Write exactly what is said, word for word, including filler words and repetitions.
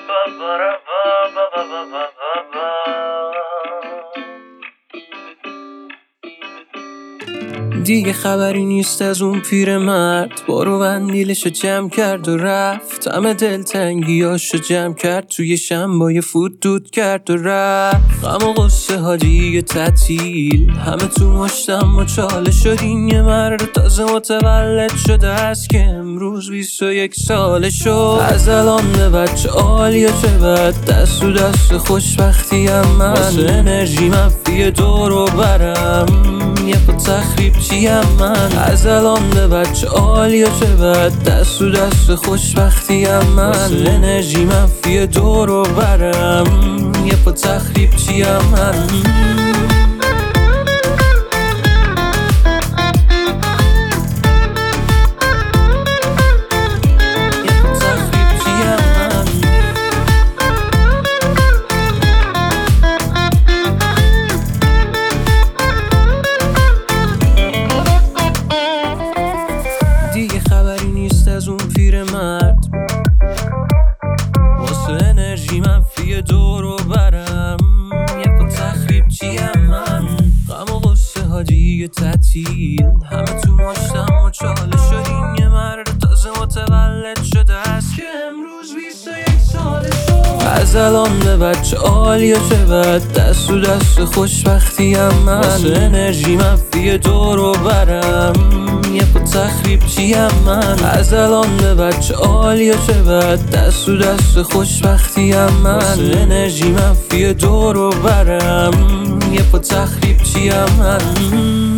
دیگه خبری نیست از اون پیرمرد، بارو بندیلشو جمع کرد و رفت. همه دلتنگیاشو جمع کرد، توی شنبای فوت دود کرد و رفت. غم و غصه ها دیگه تعطیل، همه تو مشتم و چاله شدین. یه مرد تازه متولد شده است که امروز بیست و یک ساله شد. از الان به بچه عالی و چه بد، دست و دست خوشبختی هم من. واسه انرژی منفی دور و برم، یه پا تخریب چیم من. از الان به بچه عالی و چه بد، دست و دست خوشبختی هم من. واسه انرژی منفی دور و برم، یه پا تخریب چیم من. دیگه خبری نیست از اون پیرمرد، واسه انرژی منفی دور و برم، یه پا تخریب چیم من. غم و غصه ها دیگه تعطیل، همه تو مشتم و چاله شدین. یه مرد تازه متولد شده است که امروز بیست و یک ساله شد. از الان به بچه عالی و چه بد، دست و دست خوشبختی هم من. واسه انرژی منفی دور و برم، یه پا تخریب چیم من. از الان به بچه عالی و چه بد، دست و دست خوشبختی هم من. واسه انرژی منفی دور و برم، یه پا تخریب چیم من.